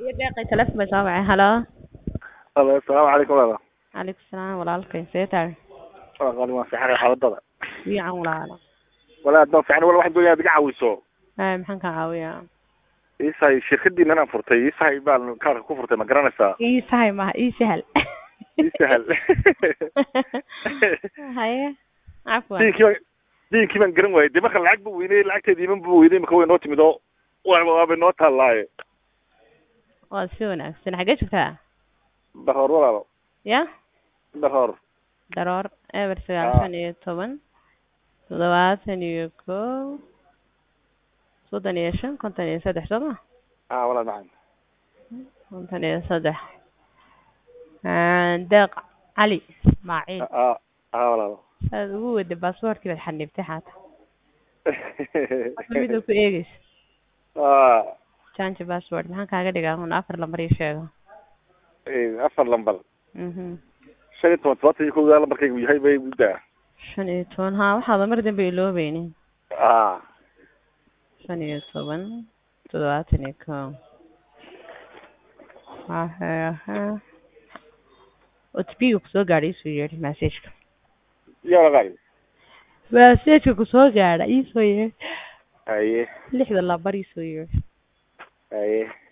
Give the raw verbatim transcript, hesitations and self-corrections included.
يدقي ثلاث مسامع. هلا. الله السلام عليكم والله. عليكم السلام walaalkay see tahay والله ما في حاجة حالة fiican walaalo ولا أدنى في حاجة ولا واحد يقول يا بيجا عويسو ee maxaan ka caawiyaa إيش هاي شركتي إن أنا فرتي إيش هاي بال كار كفرتي ما قرنا سا ii sahay ma ii sahal إيش هال haye afwan دين كمان دين كمان قرن وايد دي ما خل العقب ويني العقد دي من بويني مكوي نوت مدو وعب نوت هالله waa si wanaagsan xagee joogtaa بخور ولا ya بخور daroor eber sagaashan iyo toban toddobaatan iyo kow soddon iyo shan konton iyo saddex soo ma آه ولا نعم konton iyo saddex deeq cali ismaaciil آه آه ولا saad ugu wada baasaboorkii baad xanibtay xaata mida ku eegaysa آه change password maxaan kaaga dhigaa un afar lambar ii sheego إيه أفر لمبل mhm شيء توت توت يكون هذا لمبر كي هاي بي بدا shan iyo toban haa waxaad mar dambe iloobeynin آه shan iyo toban toddobaatan iyo kow hahe otbiga kusoo gaadhay isoo yeedhi messageka يا رجال messageka kusoo gaadha isoo yeedhi أيه lixda lambar isoo yeedhi أيه